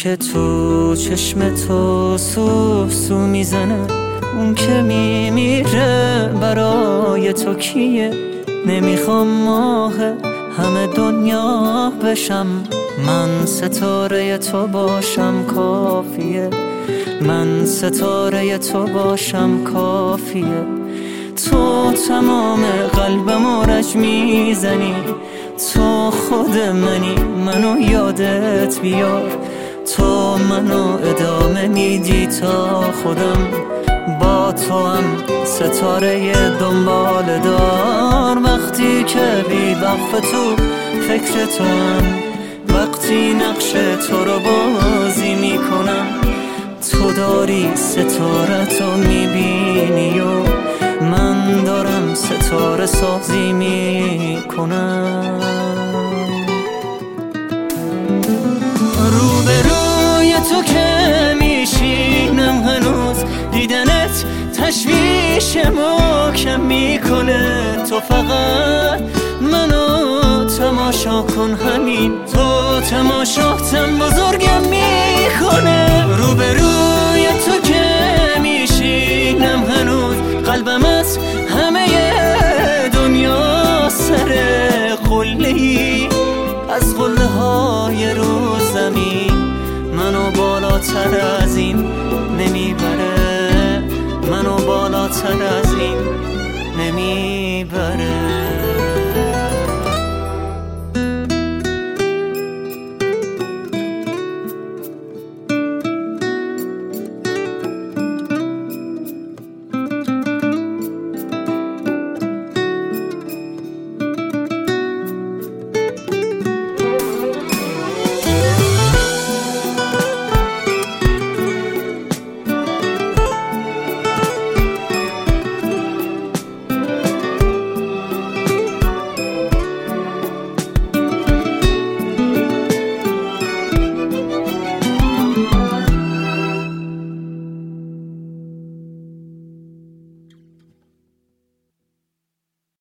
که تو چشم تو سو میزنه، اون که میمیره برای تو کیه؟ نمیخوام ماه همه دنیا بشم، من ستاره تو باشم کافیه، من ستاره تو باشم کافیه. تو تمام قلبمو رج میزنی، تو خود منی، منو یادت بیار. تو منو ادامه میدی تا خودم با تو هم ستاره دنبال دار. وقتی که بی وقف تو فکر تو هم، وقتی نقش تو رو بازی میکنم، تو داری ستاره تو میبینی و من دارم ستاره سازی میکنم. روبروی تو که میشینم هنوز، دیدنت تشویشمو کم میکنه. تو فقط منو تماشا کن، همین تو تماشاتم بزرگم میکنه. روبروی تو که میشینم هنوز، قلبم از همه دنیا سر قله‌ای، از قله های رو زمین منو بالاتر از این نمیبره، منو بالاتر از این نمیبره.